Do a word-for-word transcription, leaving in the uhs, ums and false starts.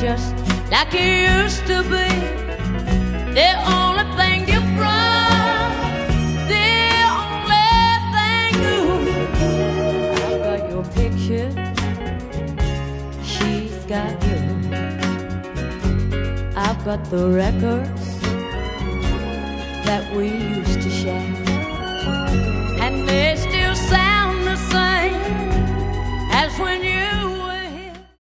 just like it used to be. The only thing different, the only thing new. I've got your picture, she's got you. I've got the records that we used to share.